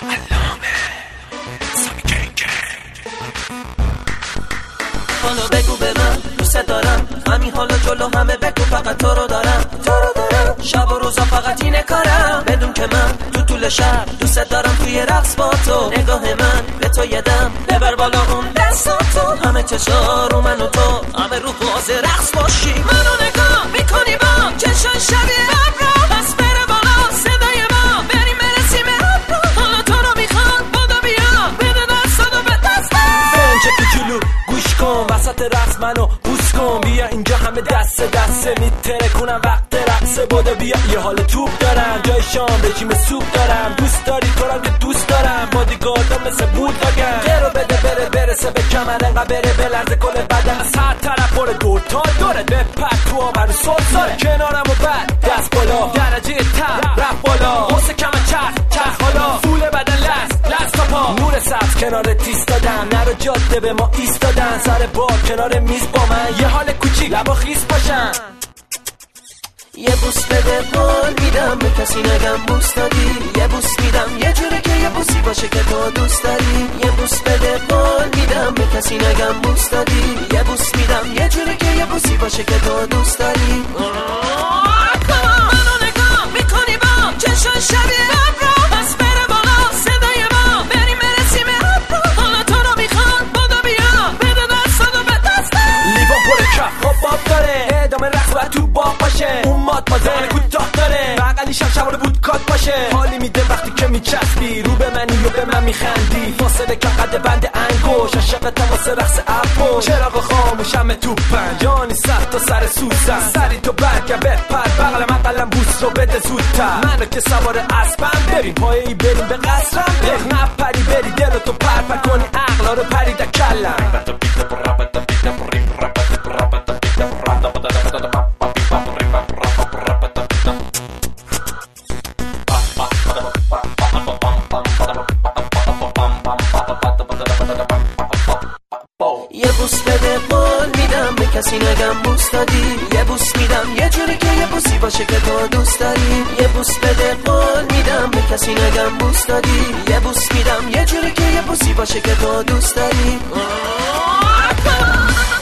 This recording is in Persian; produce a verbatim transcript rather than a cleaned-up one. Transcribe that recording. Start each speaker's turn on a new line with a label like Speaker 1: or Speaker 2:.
Speaker 1: حالا بگو به من دوست دارم، همین حالا جلو همه بگو فقط تو رو دارم، تو رو دارم. شب و روزا فقط اینه کارم، بدون که من تو طول شب دوست دارم توی رقص با تو. نگاه من به تو یدم، ببر بالا اون دستاتو، همه چشا رو من و تو، همه رو باز رقص باشی. منو نگاه میکنی با چشا شبیه ابرا، پس بره بالا صدای ما بریم برسیم ابرا. حالا تو رو میخوام بودو بیا، بده دستاتو به دستم.
Speaker 2: بنچه کوچولو گوش کن، وسط رقص منو بوس کن، بیا اینجا همه دست دسته میتره کنم وقت رقصه. بودو بیا یه حال توپ دارم، جای شام رژیم سوپ دارم، دوست داری تو رو که دوست دارم، بادیگاردم مثل بود داگم. گرو بده بره برسه به کمر، انقدر بره بلرزه کل بدن، از هر طرف بره دور تا دوره، بپر تو آبر و سلساره کنارم و بعد دست بالا، درجه تر رفت بالا، حسه کم چرخ چرخ حالا، فول بدن لرز لرز تا پا، نور سبز کنار تیز دادم، نرو جاده به ما ایستادن، سر بار کنار میز با من، یه حال کوچیک لبا خیس باشن.
Speaker 1: یه بوس بده قول میدم به کسی نگم بوس دادی، یه بوس میدم یه جوری که یه بوسی باشه که تو دوست داری. یه بوس بده قول میدم به کسی نگم بوس دادی، یه بوس میدم یه جوری که یه بوسی باشه که تو دوست داری. منو نگاه میکنی با چشم شبیه ابرا، پس بره بالا صدای ما بریم برسیم ابرا. حالا تو رو میخوام بودو بیا، بده دستاتو به دستم.
Speaker 2: لیوان پر کف خواب باب داره، ادامه رقص باید تو باق باشه، اون مات مازن کوتاه داره، بغلیشم شبانه بود کات باشه، حالی میده وقتی که میچسبی رو به منی و به من میخندی، فاصله کم قد بند انگوش، عاشقتم واسه رقص اپو، چراغ خاموشم تو پنجانی سخت تا سر سوزن، سری تو برگم بپر بغل من قلم بوس رو بده زودتر، منو که سوار اسبم بریم پایه‌ای بریم به قصرم، بخ نپری بری دلتو پر پر کنی عقلا رو پری در کلم.
Speaker 1: یه بوس بده قول میدم به کسی نگم بوس دادی، یه بوس میدم یه جوری که یه بوسی باشه که تو دوست داری. یه بوس بده قول میدم به کسی نگم بوس دادی، یه بوس میدم یه جوری که یه بوسی باشه که تو دوست داری.